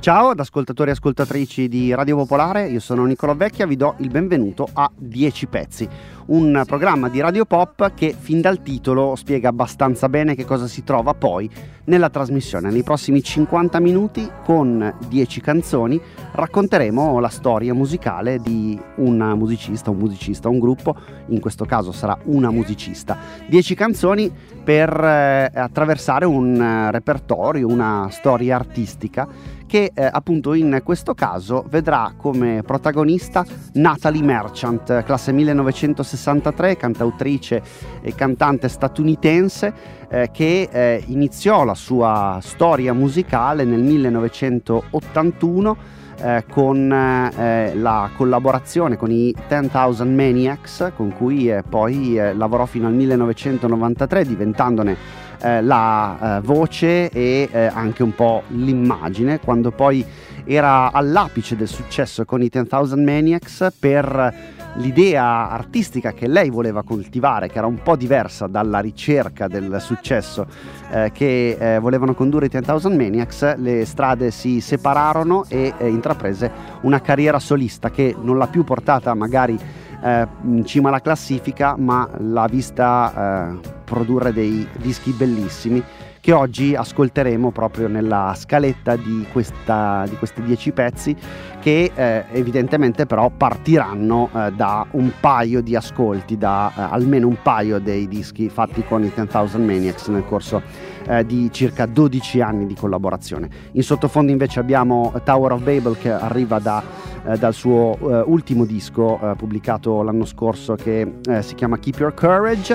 Ciao ad ascoltatori e ascoltatrici di Radio Popolare, io sono Nicolò Vecchia, vi do il benvenuto a 10 pezzi, un programma di Radio Pop che fin dal titolo spiega abbastanza bene che cosa si trova poi nella trasmissione. Nei prossimi 50 minuti con 10 canzoni racconteremo la storia musicale di un musicista, un gruppo, in questo caso sarà una musicista. 10 canzoni per attraversare un repertorio, una storia artistica che appunto in questo caso vedrà come protagonista Natalie Merchant, classe 1963, cantautrice e cantante statunitense che iniziò la sua storia musicale nel 1981 con la collaborazione con i 10,000 Maniacs, con cui poi lavorò fino al 1993, diventandone la voce e anche un po' l'immagine, quando poi era all'apice del successo con i 10,000 Maniacs per l'idea artistica che lei voleva coltivare, che era un po' diversa dalla ricerca del successo che volevano condurre i 10,000 Maniacs. Le strade si separarono e intraprese una carriera solista che non l'ha più portata magari in cima alla classifica, ma l'ha vista produrre dei dischi bellissimi che oggi ascolteremo proprio nella scaletta di questi 10 pezzi, che evidentemente però partiranno da un paio di ascolti, da almeno un paio dei dischi fatti con i 10,000 Maniacs nel corso di circa 12 anni di collaborazione. In sottofondo invece abbiamo Tower of Babel, che arriva dal suo ultimo disco pubblicato l'anno scorso, che si chiama Keep Your Courage,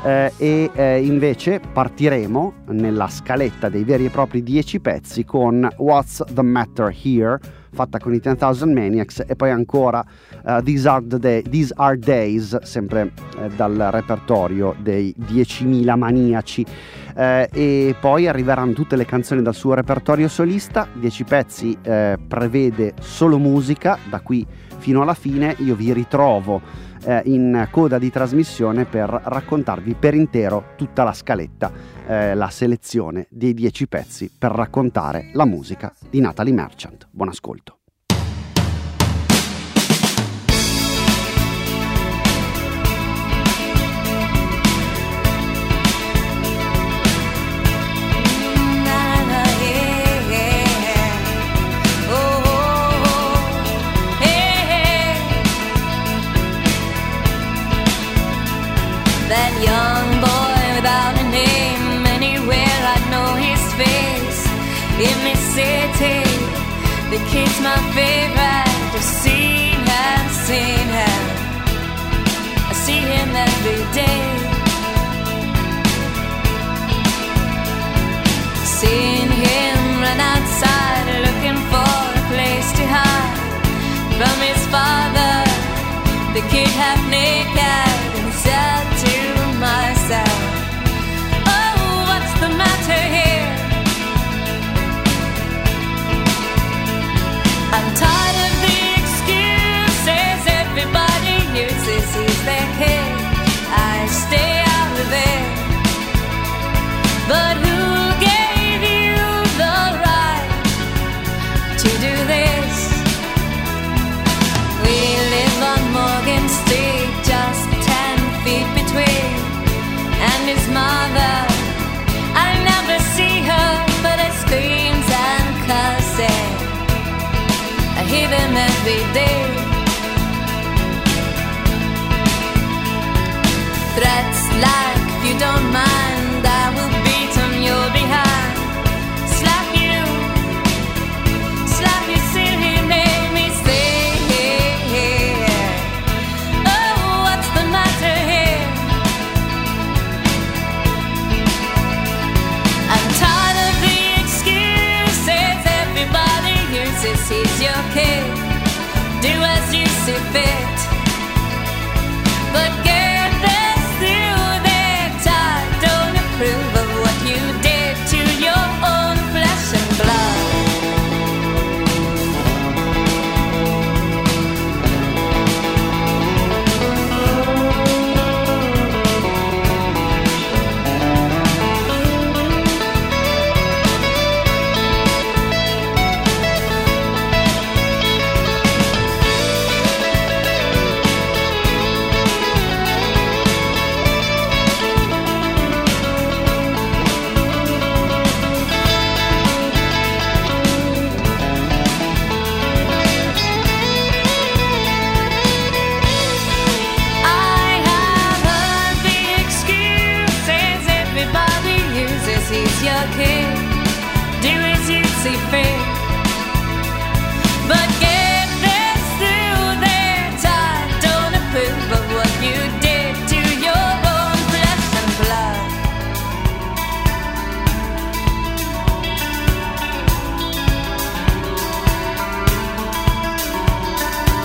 e invece partiremo nella scaletta dei veri e propri 10 pezzi con What's the Matter Here, fatta con i 10,000 Maniacs, e poi ancora These Are Days, sempre dal repertorio dei 10.000 maniaci. E poi arriveranno tutte le canzoni dal suo repertorio solista. 10 pezzi prevede solo musica da qui fino alla fine. Io vi ritrovo in coda di trasmissione per raccontarvi per intero tutta la scaletta, la selezione dei 10 pezzi per raccontare la musica di Natalie Merchant. Buon ascolto. That young boy without a name, anywhere I'd know his face. In this city, the kid's my favorite. I've seen him, I see him every day. Seen him run outside looking for a place to hide from his father, the kid half naked, and said to myself, oh, what's the matter here? I'm tired of the excuses everybody uses. He's their kid, I stay out of it. But who gave you the right to do this? We live on Morgan Street, just 10 feet between, and his mother, I never see her, but I screams and curses. I hear them every day. Threats like, if you don't mind, I will beat on your behind. Slap you silly name, he say. Oh, what's the matter here? I'm tired of the excuses everybody uses. He's your kid, do as you see fit. But get this through their time, don't approve of what you did to your own flesh and blood.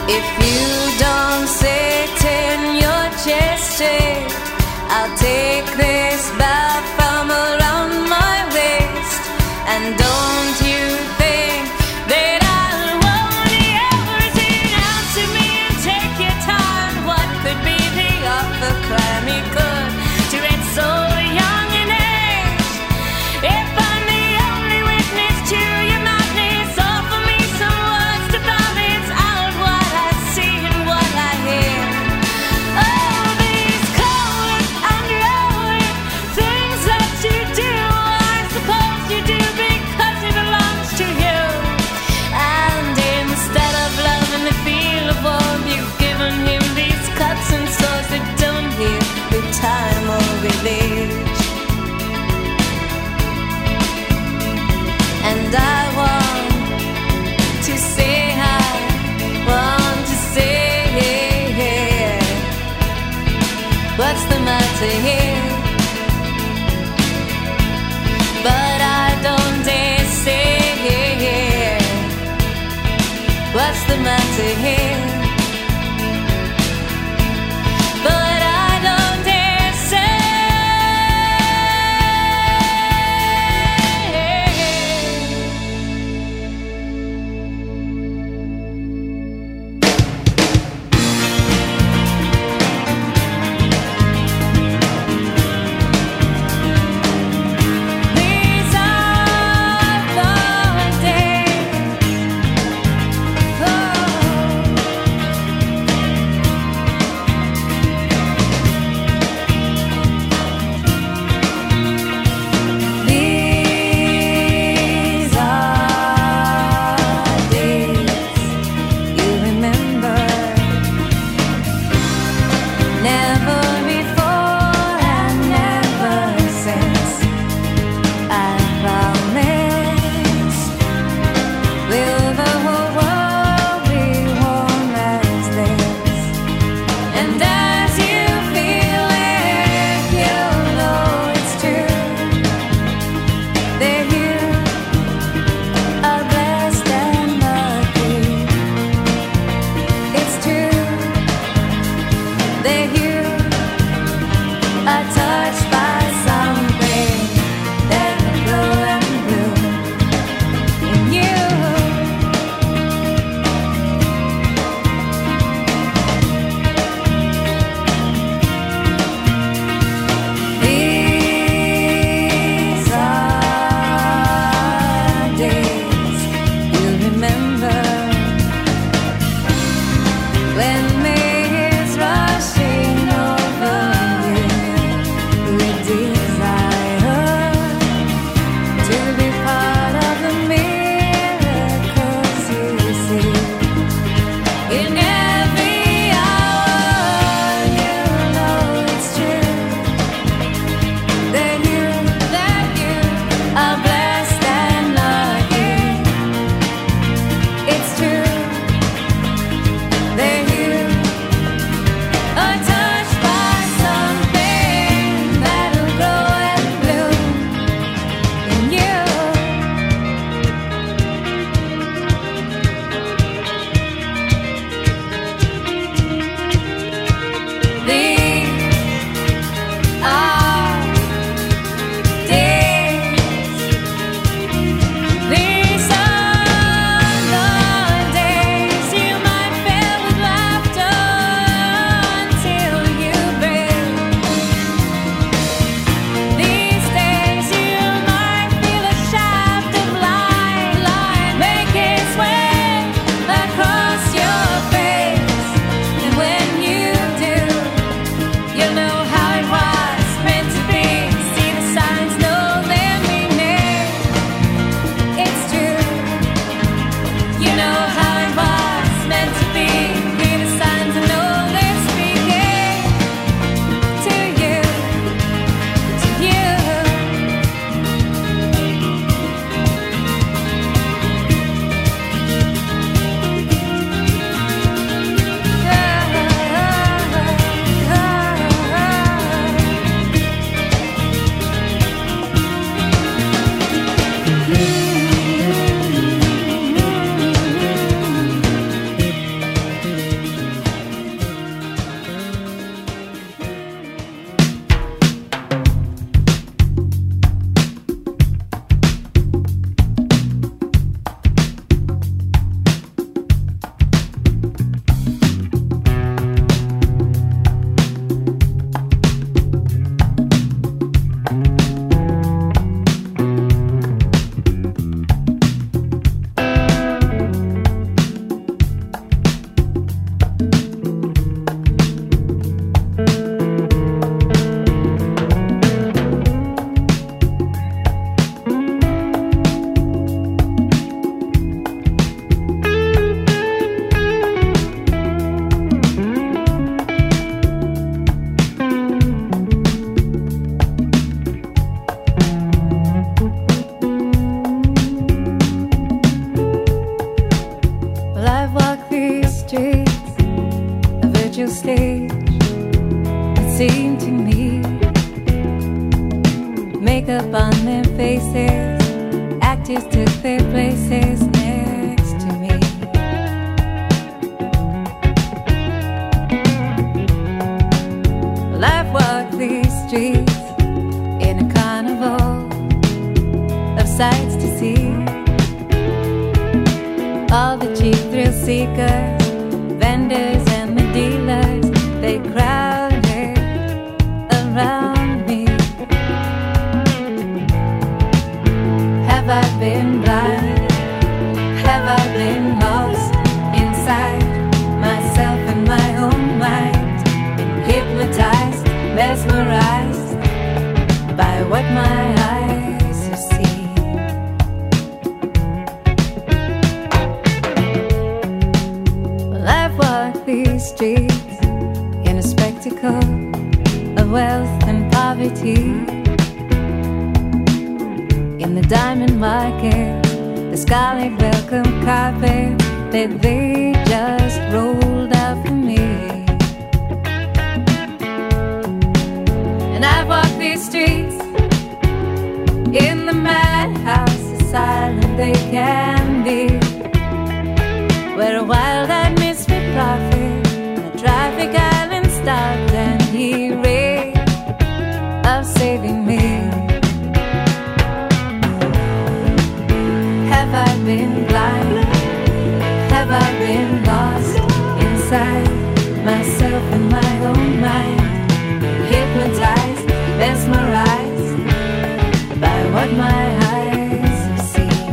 If you don't sit in your chair straight, I'll take this belt from around my waist. And don't you think that I won't ever sit down to me and take your time? What could be the other crime he could to it so young in age? If I'm the only witness to your madness, offer me some words to balance out what I see and what I hear. Oh, these cold and rolling things that you do, I suppose you do because it belongs to you. And instead of loving the feel of warmth, you've given him these cuts and sores that don't heal with time or with age. And I want to say, I want to say, what's the matter here? But I don't dare say, what's the matter here? But I don't dare say. These are the days, oh, Well, I've walked these streets, a virtual stage, it seemed to me. Makeup on their faces, actors took their places next to me. Well, I've walked these streets in a carnival of sights to see. All the cheap thrill seekers, vendors and the dealers, they crowded around me. Have I been blind? Have I been lost inside myself and my own mind? Been hypnotized, mesmerized by what my eyes have seen. Well, I've walked these streets in a spectacle of wealth and poverty. In the diamond market, the scarlet welcome carpet that they just rolled out for me. And I've walked these streets in the madhouse, as silent they can be, where a wild-eyed misfit prophet on a traffic island stopped and he raved of saving me. Have I been blind? Have I been lost inside myself and my own mind? Hypnotized, mesmerized by what my eyes have seen.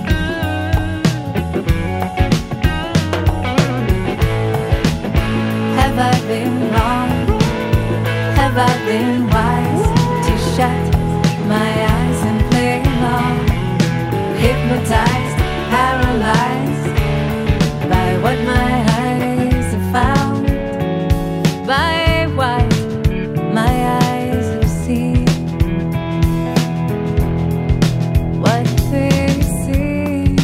Have I been wrong? Have I been wise to shut my eyes and play along? Hypnotized, paralyzed by what my eyes have found, by what my eyes have seen, what they see.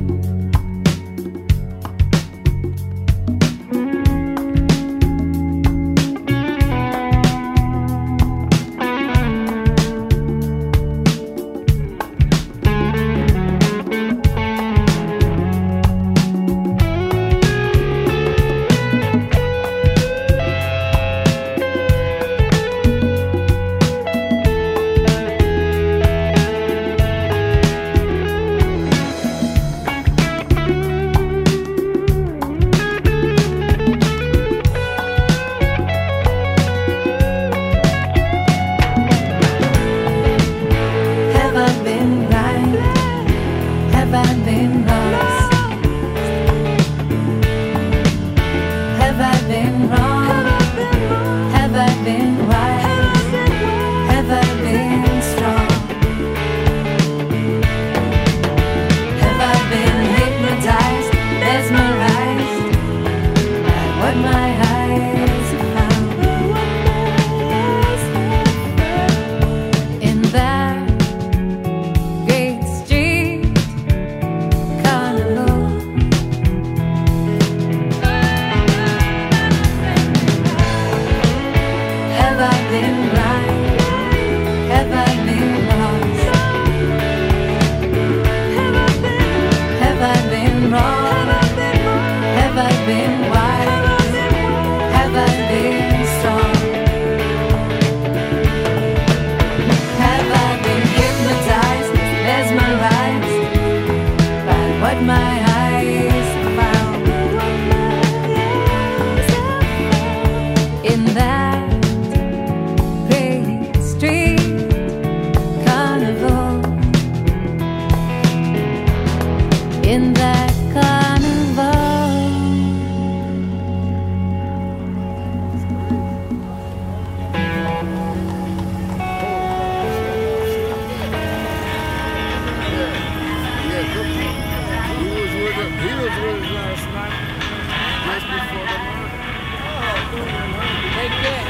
Take care.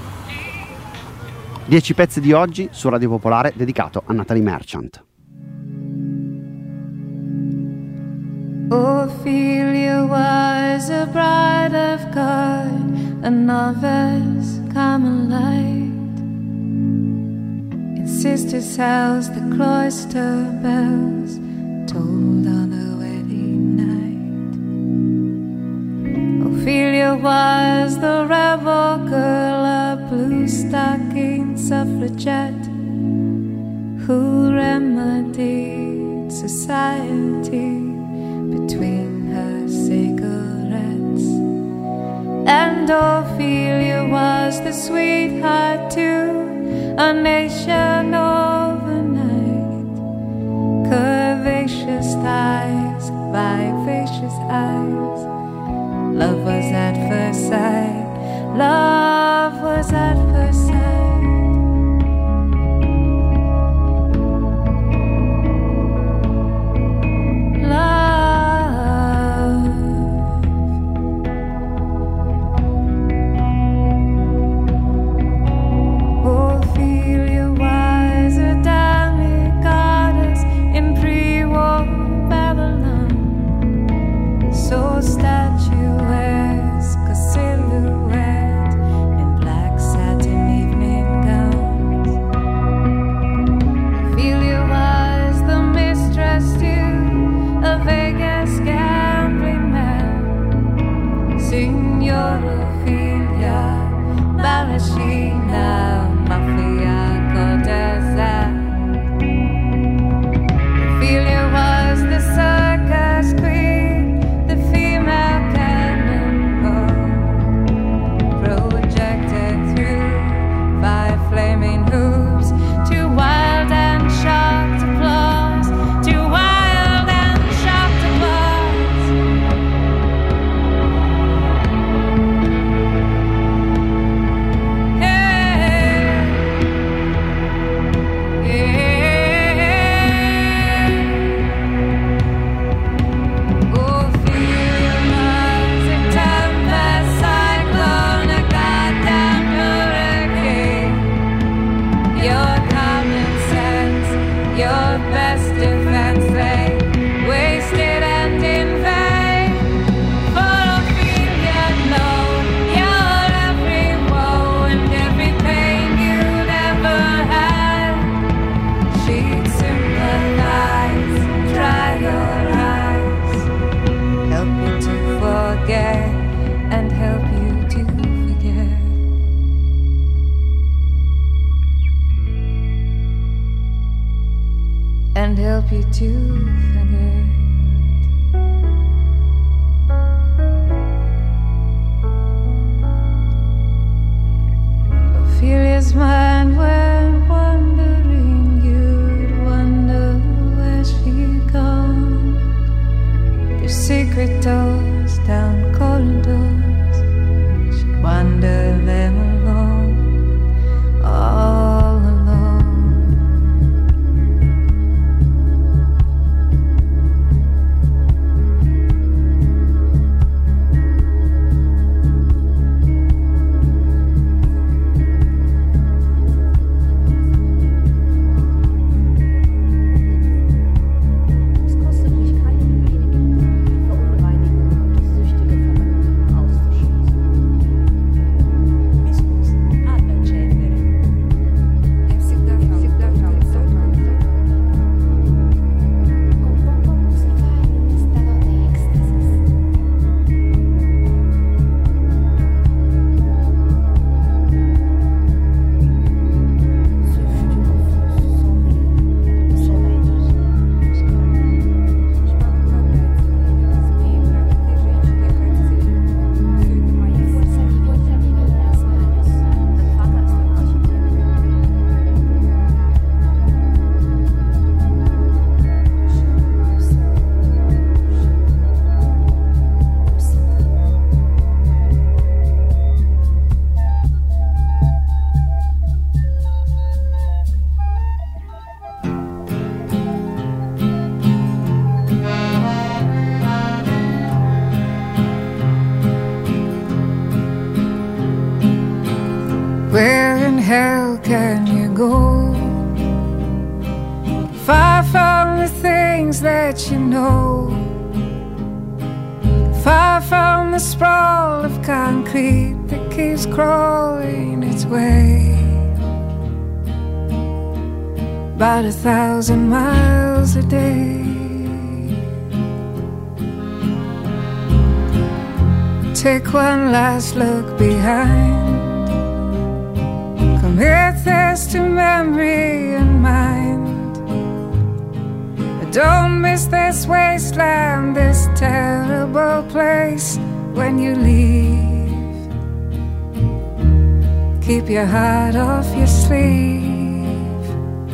10 pezzi di oggi su Radio Popolare dedicato a Natalie Merchant. Ophelia was a bride of God, a novice Carmelite. In sister's house the cloister bells tolled on the wedding night. Ophelia was the rebel girl, a blue-stocking suffragette who remedied society between her cigarettes. And Ophelia was the sweetheart to a nation overnight. Curvaceous thighs, vivacious eyes. Love was at first sight. Love was at first sight. And help you to forget. Ophelia's mind went wandering. You'd wonder where she'd gone. Through secret doors, down corridors, she'd wander them alone, all alone. Where in hell can you go? Far from the things that you know. far from the sprawl of concrete that keeps crawling its way. About 1,000 miles a day. Take one last look behind. Commit this to memory and mind. Don't miss this wasteland, this terrible place when you leave. Keep your heart off your sleeve.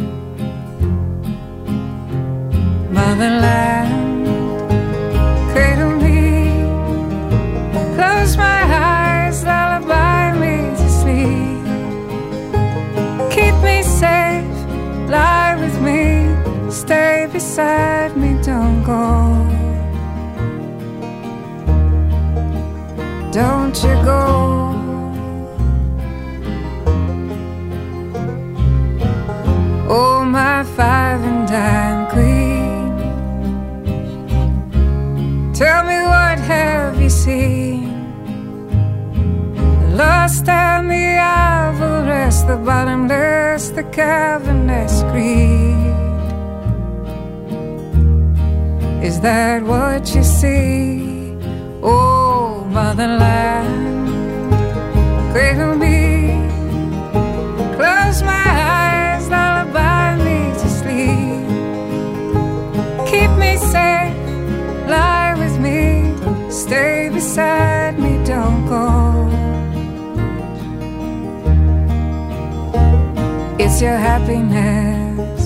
Motherland, cradle me, close my eyes, lullaby me to sleep. Keep me safe, lie with me, stay beside me, don't go. Don't you go. Oh, my 5 and dime queen, tell me, what have you seen? The lost and the avarice, the bottomless, the cavernous greed. Is that what you see? Oh, motherland, cradle me, close my eyes, lullaby me to sleep. Keep me safe, lie with me, stay beside me, don't go. It's your happiness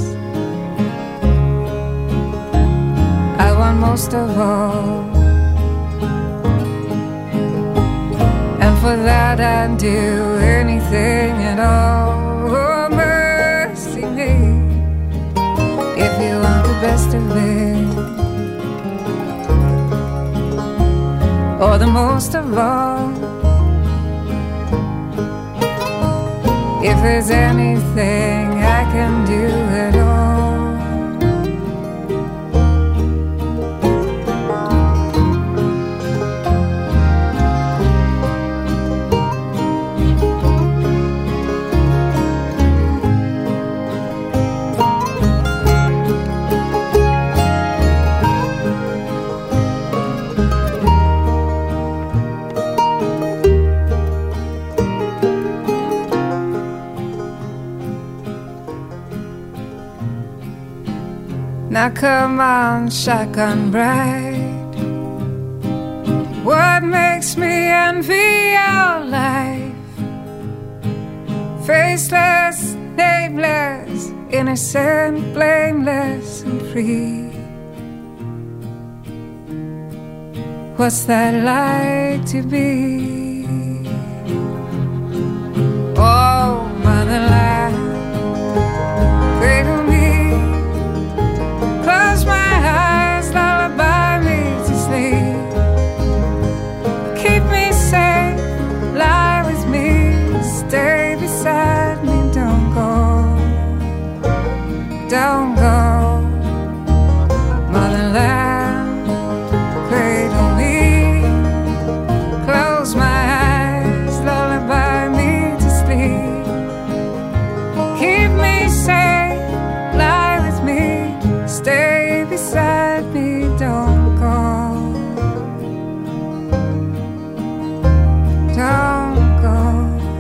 I want most of all, and for that I'd do anything at all. Oh, mercy me, if you want the best of it, or the most of all. If there's anything I can do at all. Now come on, shotgun bride, what makes me envy your life? Faceless, nameless, innocent, blameless and free. What's that like to be? Oh, motherland, cradle me, close my eyes, lullaby me to sleep. Keep me safe, lie with me, stay beside me, don't go. Don't go, motherland, cradle me, close my eyes, lullaby me to sleep. Keep me safe, lie with me, stay beside me, don't go. Don't go.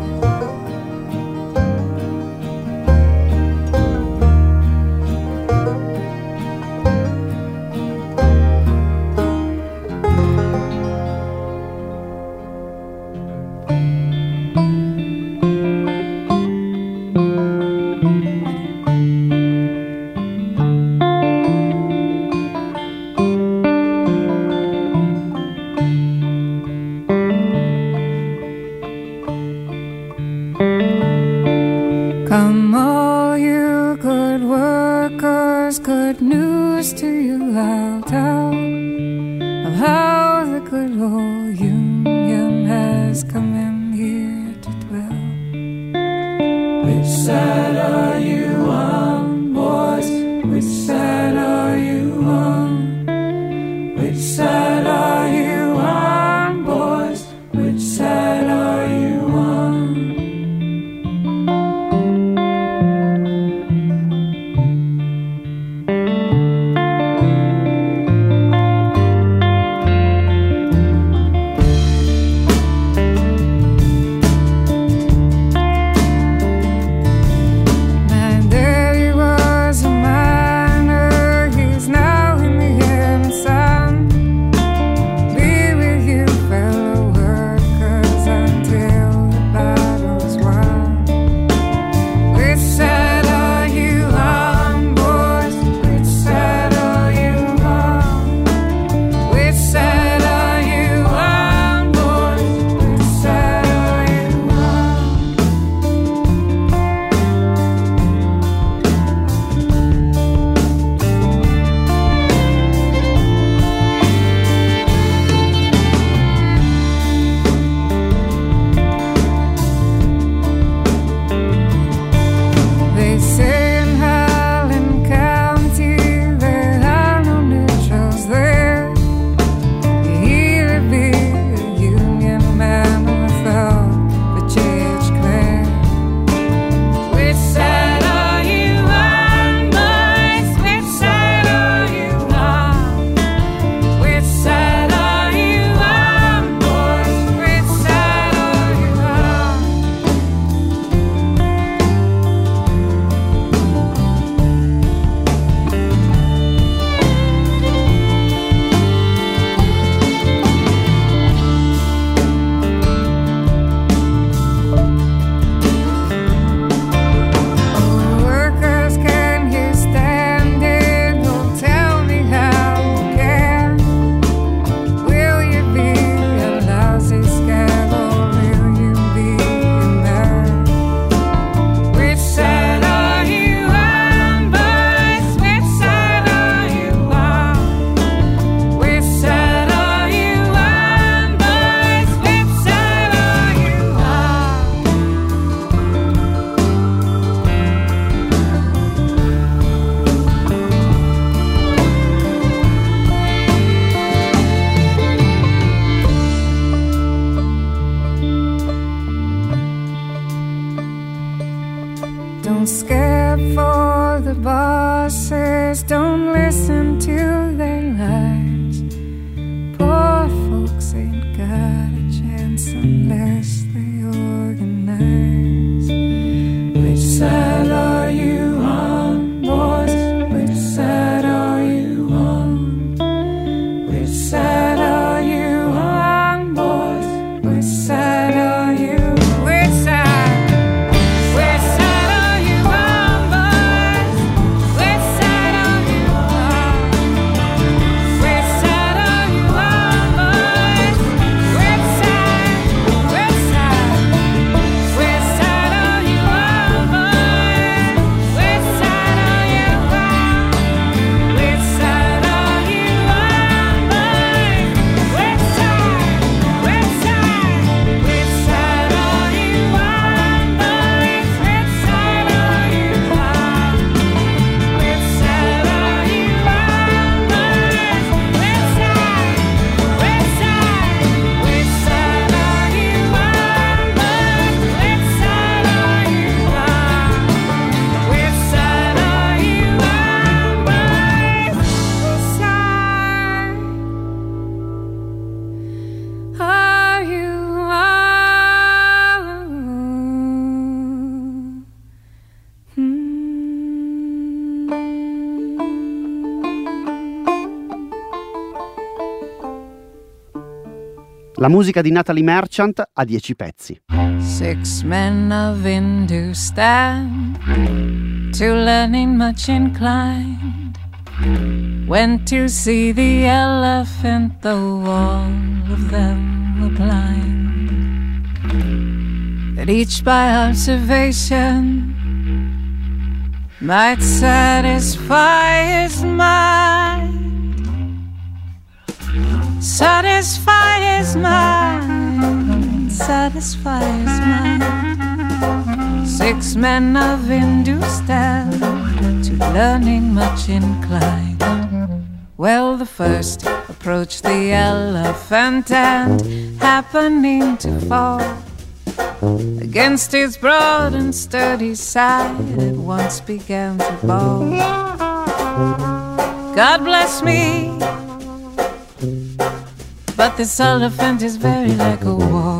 Come all you good workers, good news to you I'll tell of how the good old union has come in here to dwell. Which side are you on, boys? Which side are you on? Which side are you on? La musica di Natalie Merchant a 10 pezzi. 6 men of Hindustan, to learning much inclined, went to see the elephant, though all of them were blind. That each by observation might satisfy his mind, satisfy his mind, satisfy his mind. 6 men of Hindustan, to learning much inclined. Well, the first approached the elephant, and happening to fall against its broad and sturdy side, at once began to bawl. God bless me, but this elephant is very like a wall.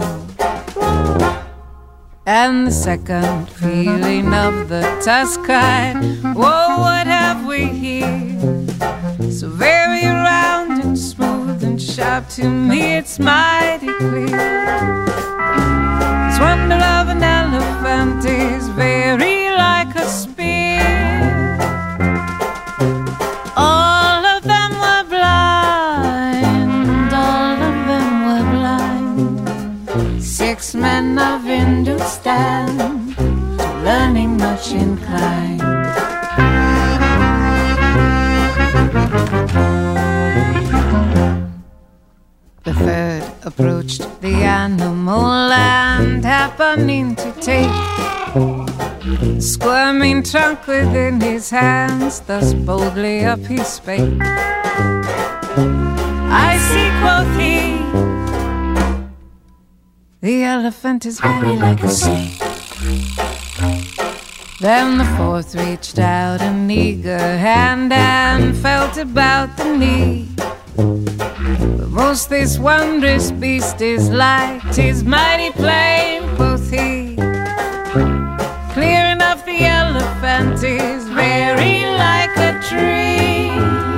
And the second, feeling of the tusk, cried, whoa, what have we here? So very round and smooth and sharp, to me it's mighty clear. This wonder of an elephant is very like a spear. All of them were blind, all of them were blind. 6 men of Hindustan, to learning much inclined. The third approached the animal, and happening to take the squirming trunk within his hands, thus boldly up he spake. I see, quoth he, the elephant is very like a snake. Then the fourth reached out an eager hand and felt about the knee. But most this wondrous beast is like, 'tis mighty plain, quoth he. Clear enough the elephant is very like a tree.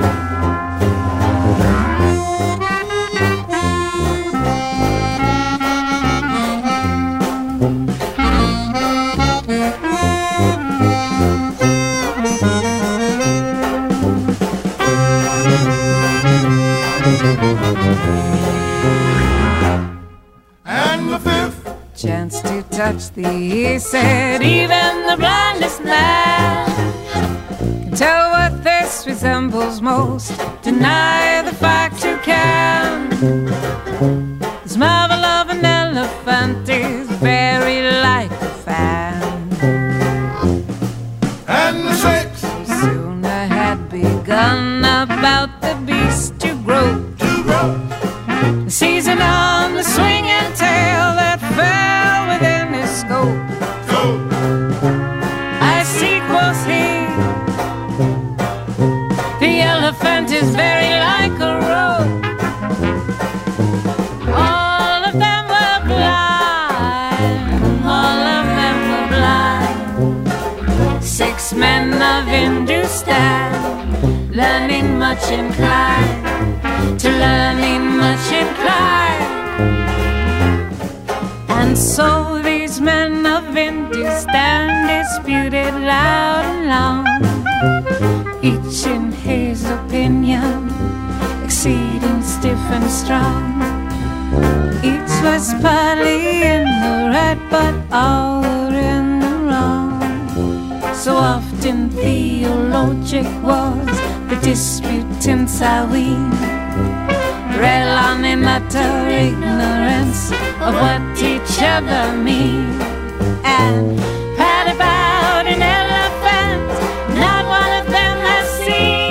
And the fifth Chance to touch thee, he said, even the blindest man can tell what this resembles most, deny the fact you can. This marvel of an elephant is very like a fan. and the sixth Soon I had begun about the beast to grow, seizing on the swinging tail that fell within his scope. go. I see, quoth he, the elephant is very like a rope. All of them were blind, all of them were blind. 6 men of Hindustan, learning much inclined, to learning much inclined. And so these men of Hindustan disputed loud and long, each in his opinion exceeding stiff and strong. Each was partly in the right, but all were in the wrong. So often theologic was the disputants, I ween, rail on in utter ignorance of what each other mean, and pat about an elephant not one of them has seen.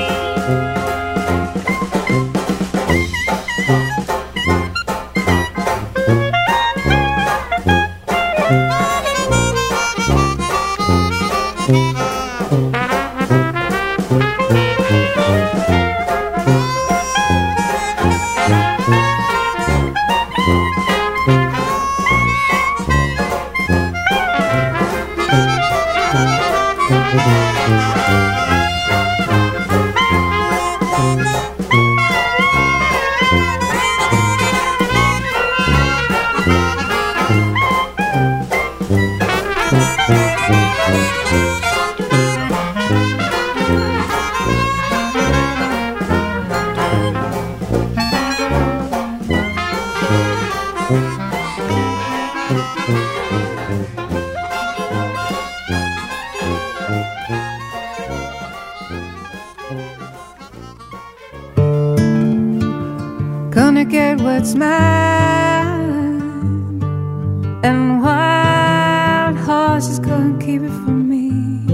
Gonna get what's mine, and wild horses gonna keep it from me.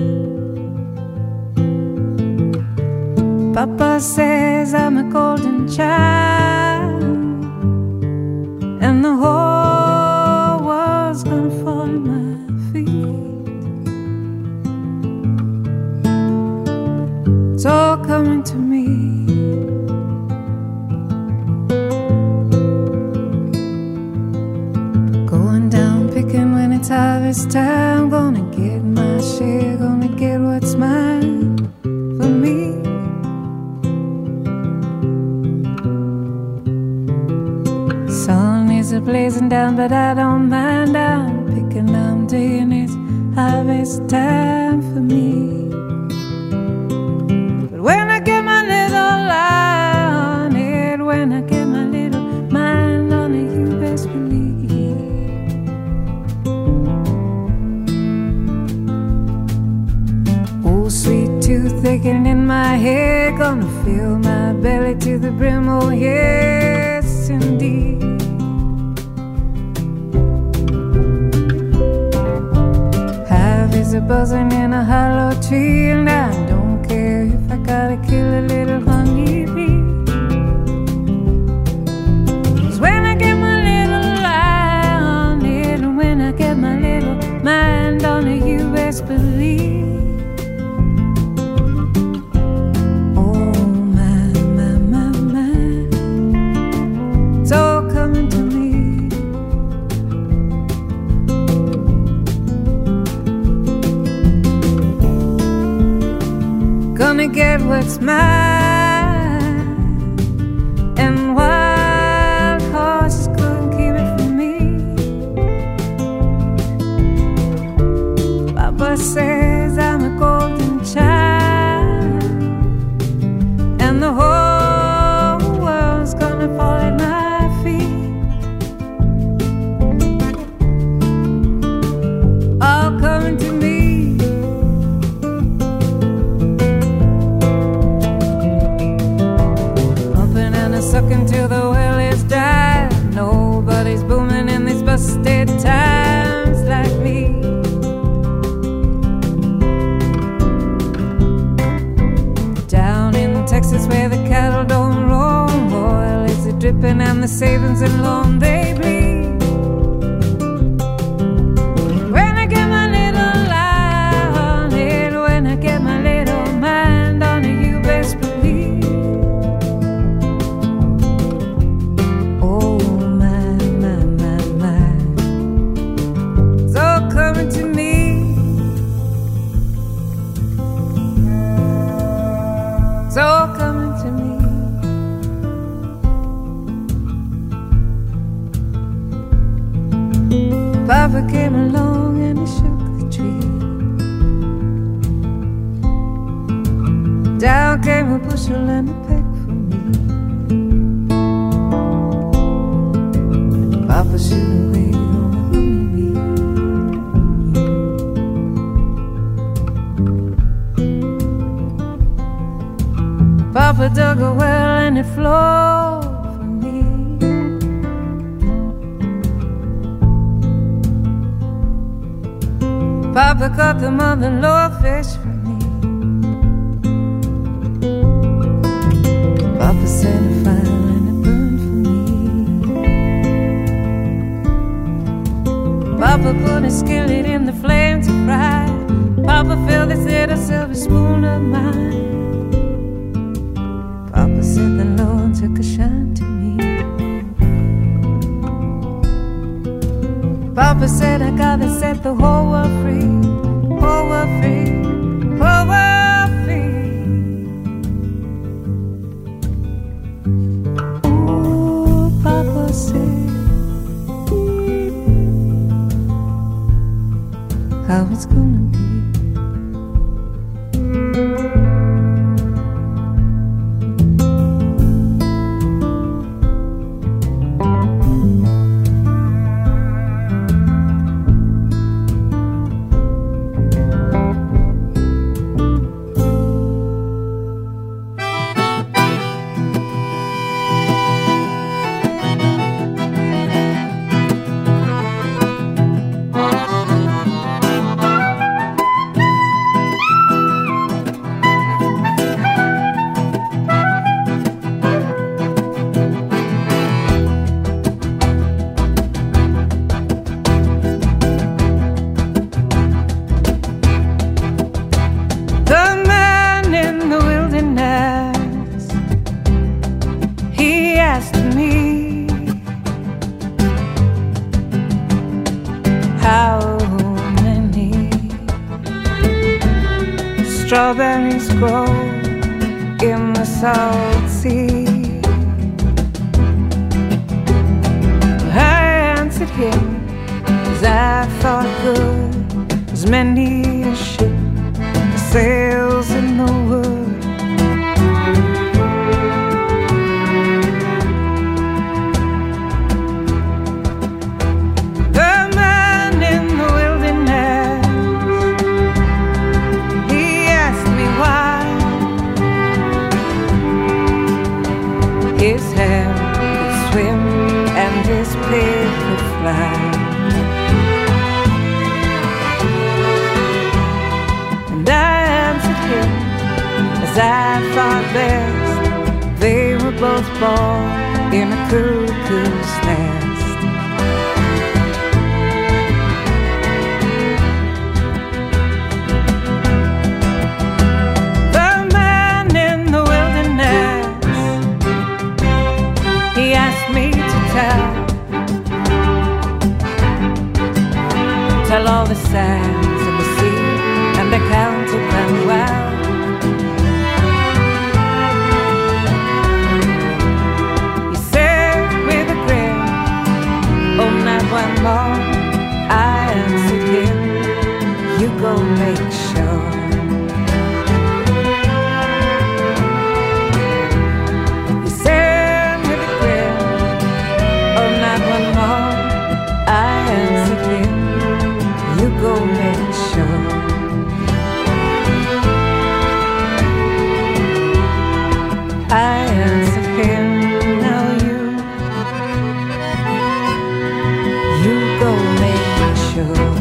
Papa says I'm a golden child, and the whole world's gonna fall at my feet. It's all coming to me. Going down picking when it's harvest time. Gonna get my share, gonna get what's mine for me. Sun is blazing down, but I don't mind. I'm picking, I'm digging, it's harvest time for me. But when I get my little eye on it, when I get my little mind on it, you best believe. Oh, sweet tooth aching in my head, gonna fill my belly to the brim, oh yes indeed. Hives are buzzing in a hollow tree, and I don't care if I gotta kill a little honeybee. 'Cause when I get my little eye on it, and when I get my little mind on it, you best believe. Gonna get what's mine, and wild horses couldn't keep it from me. Papa says I'm a golden child, and the whole world's gonna fall at my feet. All coming to me. Sucking till the well is dry. Nobody's booming in these busted times like me. Down in Texas where the cattle don't roam, oil is a dripping and the savings alone they bleed. When I get my little eye on it, when I get my little mind on it, you best believe. To me, it's all coming to me. Papa came along and he shook the tree. Down came a bushel and a peck for me. Papa should have waited on the honeybee. Papa dug a well and it flowed for me. Papa caught the mother-in-law fish for me. Papa set a fire and it burned for me. Papa put a skillet in the flame to fry. Papa filled this little silver spoon of mine. Papa said the Lord took a shine to me. Papa said I gotta set the whole world free, whole world free, whole world free. Oh, Papa said how it's gonna be. strawberries grow in the South Sea. I answered him as I thought good, as many a ship that sails in the wood. The man in the wilderness, he asked me why his hand could swim and his pig could fly. And I answered him as I thought best. They were both born in a cuckoo's nest. The man in the wilderness, he asked me to tell all the sands in the sea, and I counted them well. He said with a grin, oh, not one more. I answered him, you go make sure. He said with a grin, oh, not one more. I answered him, you go make sure. I answered him, now you go make sure.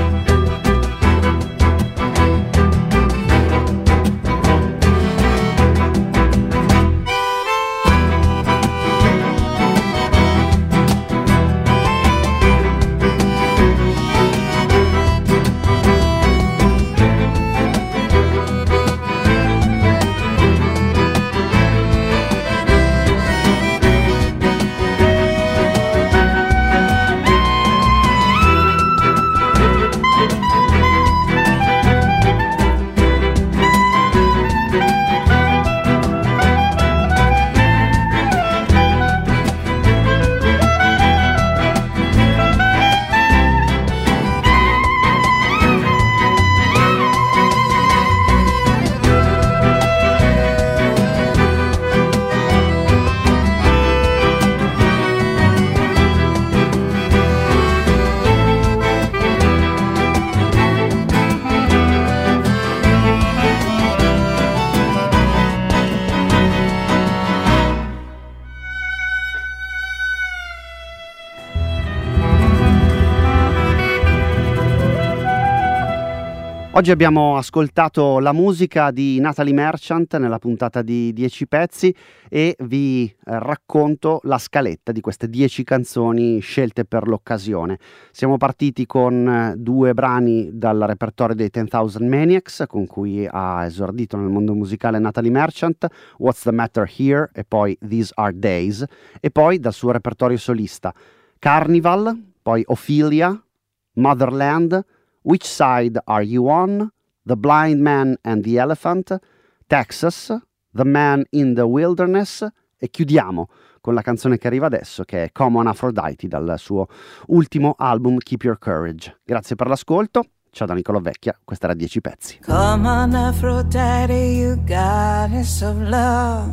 Oggi abbiamo ascoltato la musica di Natalie Merchant nella puntata di 10 pezzi e vi racconto la scaletta di queste 10 canzoni scelte per l'occasione. Siamo partiti con 2 brani dal repertorio dei 10,000 Maniacs, con cui ha esordito nel mondo musicale Natalie Merchant, What's the Matter Here e poi These Are Days, e poi dal suo repertorio solista Carnival, poi Ophelia, Motherland, Which Side Are You On?, The Blind Man and the Elephant, Texas, The Man in the Wilderness, e chiudiamo con la canzone che arriva adesso, che è Come on Aphrodite, dal suo ultimo album Keep Your Courage. Grazie per l'ascolto, ciao da Nicolò Vecchia, questa era 10 pezzi. Come on Aphrodite, you goddess of love.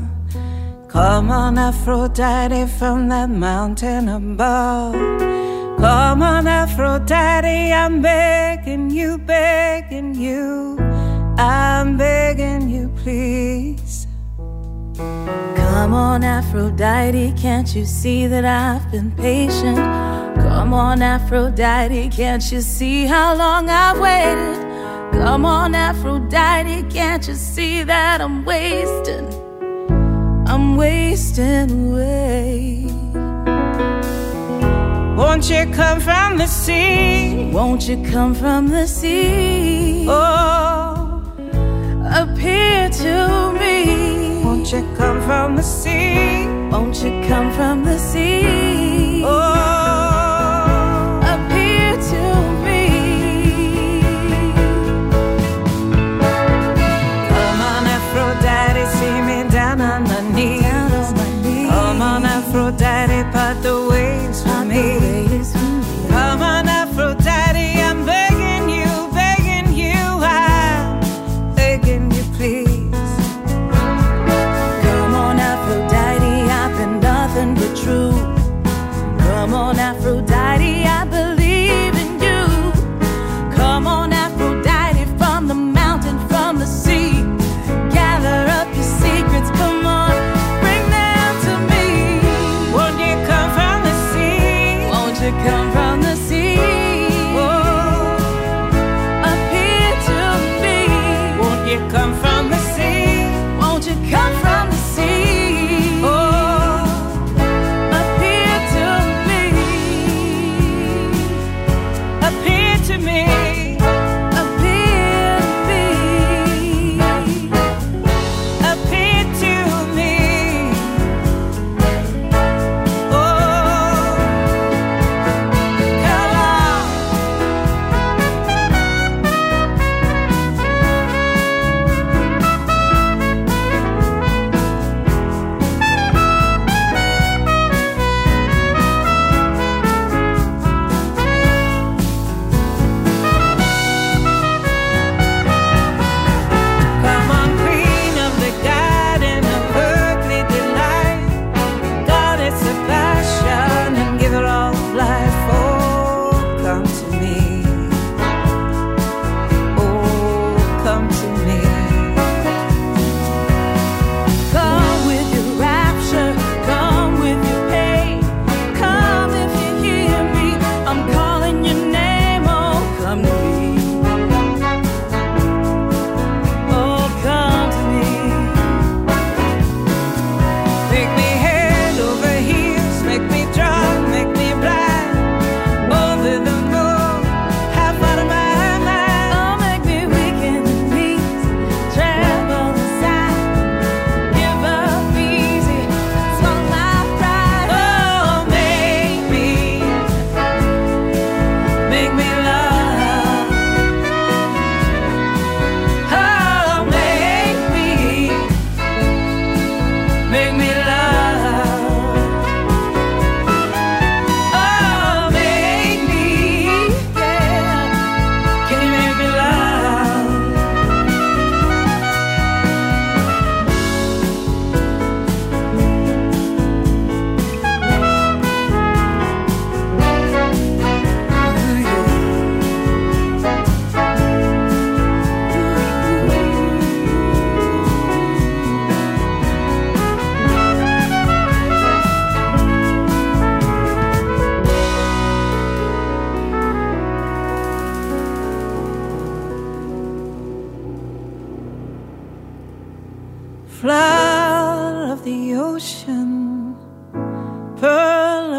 Come on Aphrodite from that mountain above. Come on Aphrodite, I'm begging you, I'm begging you, please. Come on Aphrodite, can't you see that I've been patient? Come on Aphrodite, can't you see how long I've waited? Come on Aphrodite, can't you see that I'm wasting away? Won't you come from the sea? Won't you come from the sea? Oh, appear to me. Won't you come from the sea? Won't you come from the sea? Oh, appear to me.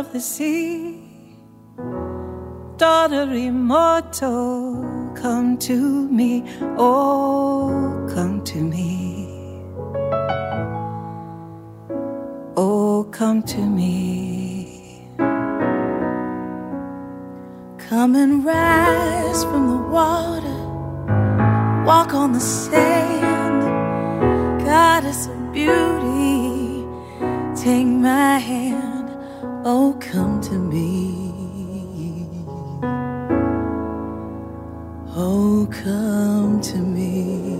of the sea, daughter immortal, come to me, oh, come to me, oh, come to me. Come and rise from the water, walk on the sand, goddess of beauty, take my hand, oh, come to me. Oh, come to me.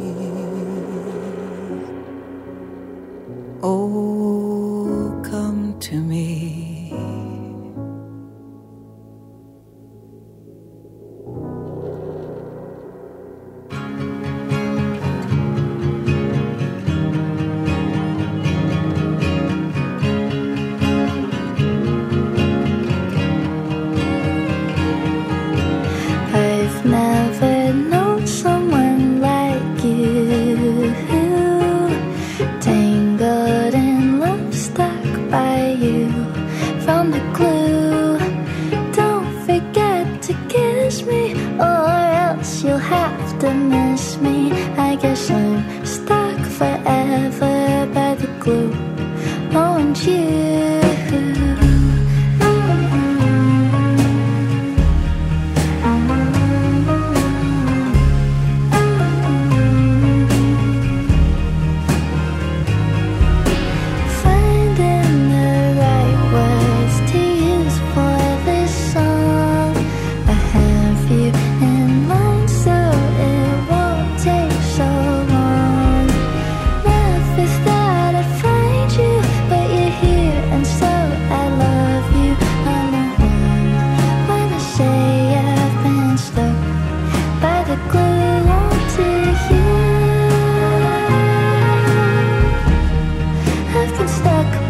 Oh, come to me. I've never known someone like you, tangled in love, stuck by you, found the clue. Don't forget to kiss me, or else you'll have to miss me. I guess I'm stuck forever by the glue. Oh, and you. Stuck